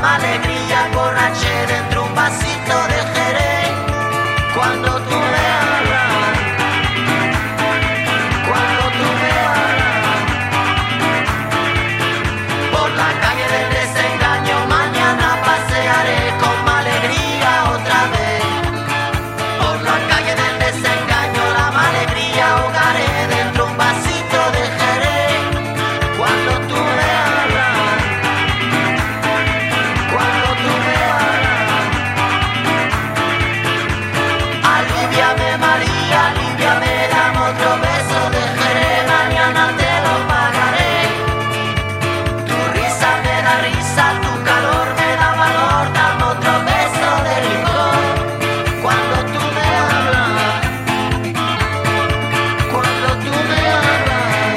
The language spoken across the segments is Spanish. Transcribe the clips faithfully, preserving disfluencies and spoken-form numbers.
alegría, borraché dentro un vasito de Jerez. Cuando tú me hablas, cuando tú me hablas, por la calle del desengaño, mañana pasearé con más alegría otra vez. Por la calle del desengaño, la más alegría ahogaré dentro un vasito de Jerez. Cuando tú me hablas, cuando tú me hablas, aliviame María, aliviame, dame otro beso de Jerez, mañana te lo pagaré. Tu risa me da risa, tu calor me da valor, dame otro beso de licor. Cuando tú me hablas, cuando tú me hablas,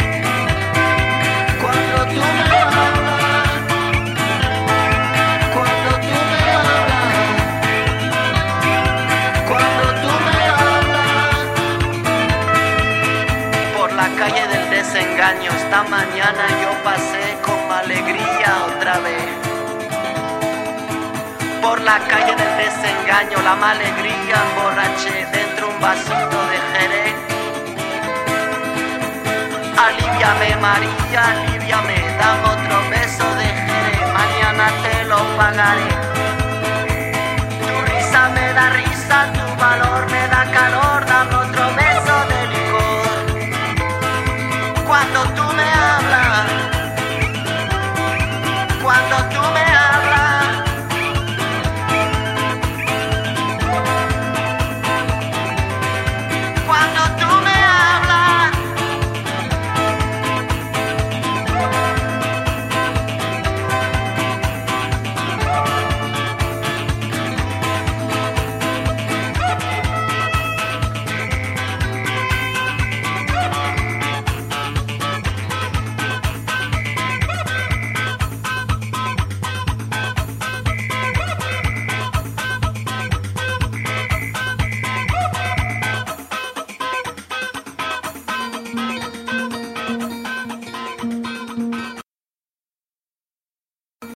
cuando tú me hablas, cuando tú me hablas, cuando tú me hablas. Por la calle del desengaño esta mañana yo pasé con alegría otra vez. Por la calle del desengaño la más alegría emborraché dentro un vasito de Jerez. Aliviame María, aliviame, dame otro beso de Jerez, mañana te lo pagaré. Tu risa me da risa, tu valor